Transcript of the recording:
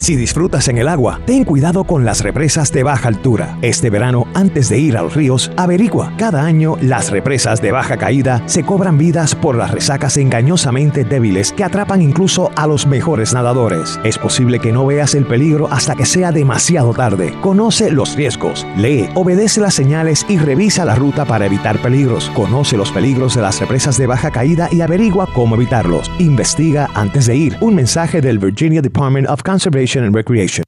Si disfrutas en el agua, ten cuidado con las represas de baja altura. Este verano, antes de ir a los ríos, averigua. Cada año, las represas de baja caída se cobran vidas por las resacas engañosamente débiles que atrapan incluso a los mejores nadadores. Es posible que no veas el peligro hasta que sea demasiado tarde. Conoce los riesgos, lee, obedece las señales y revisa la ruta para evitar peligros. Conoce los peligros de las represas de baja caída y averigua cómo evitarlos. Investiga antes de ir. Un mensaje del Virginia Department of Conservation and Recreation.